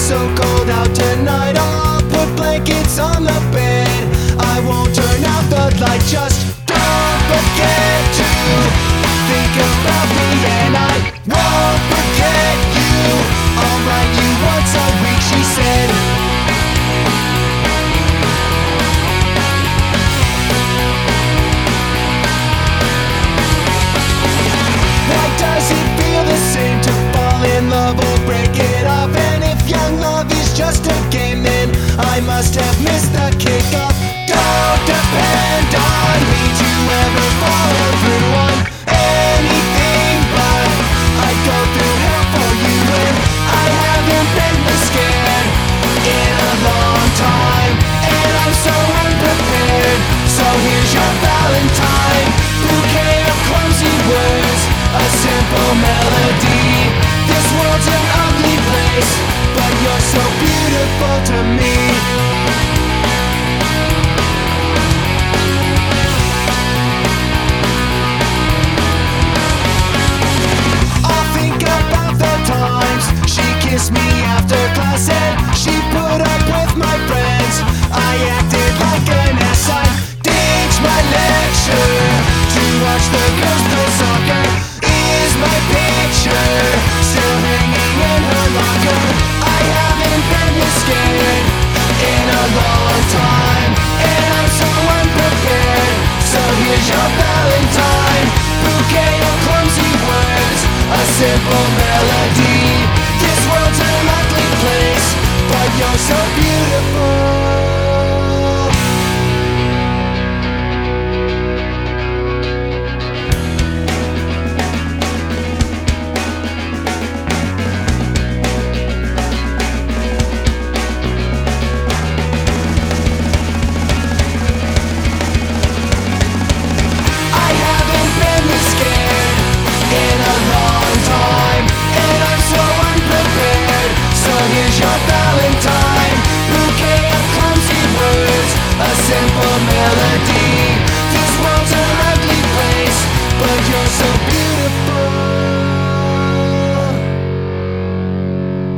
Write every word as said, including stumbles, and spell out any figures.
so cold out tonight, I'll put blankets on the bed. I won't turn out the light, just don't forget to think about me, and I won't forget you. I'll write you once a week, she said. Why does it feel the same to fall in love or break it up? And if young love is just a game, then I must have missed the kickoff. Don't depend on me to ever follow through on anything, but I'd go through hell for you, and I haven't been this scared in a long time, and I'm so unprepared. So here's your Valentine, bouquet of clumsy words, a simple melody. This world's an ugly place, but you're so beautiful to me. I'll think about the times she kissed me after class and she put